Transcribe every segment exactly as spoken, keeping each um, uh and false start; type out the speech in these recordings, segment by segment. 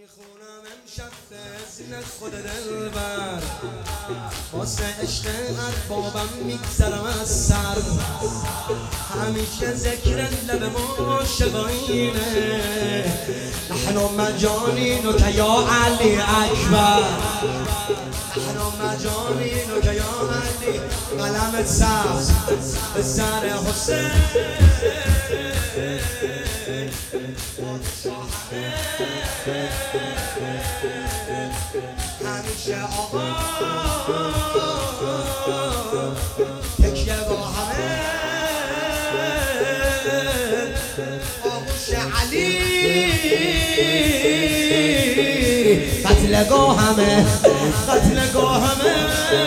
میخونم امشب تزین خود دلبر واسه عشق اربابم میگذرم از سر همیشه ذکر لب ما شقاینه نحن مجانین و که یا علی اکبر نحن مجانین و که یا علی قلمت سبز به سر حسین همیشه آقا تکیه با همه آغوش علی قتلگاه همه قتلگاه همه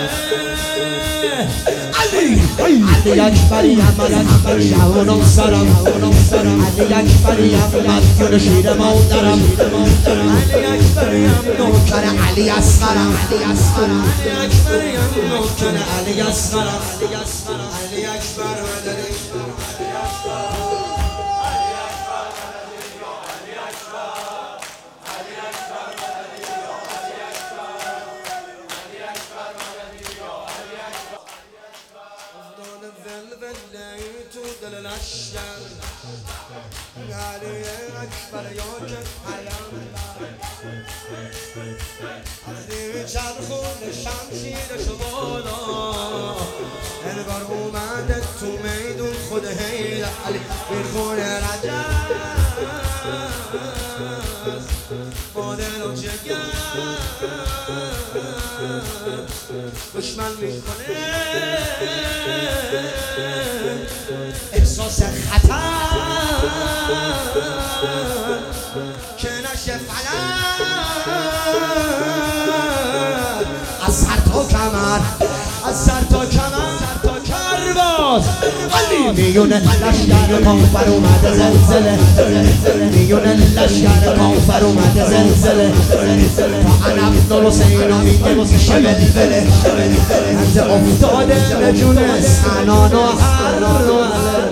علی علی اکبری احمد احمد شهوانم سرم علی اکبری احمد جون شیر مادرم علی اکبری احمد نوکر علی اصغرم علی اکبری احمد نوکر علی اصغرم علی اکبر مدنی تو دل لشکر علی اکبر یا که پیامبر وقتی چرخون شمشیرشو بالا انگار اومده تو میدون خود حیدر علی میخونه رجب با دل و جگر دشمن میکنه احساس خطر که نشه فلک از سر تا کمر از سر تا کمر تا کرباس علی میونه لشکر کافر اومده زلزله میونه لشکر کافر اومده زلزله تا عنب نور حسین میگه میشه ولوله از افتاده به جون سنان و هر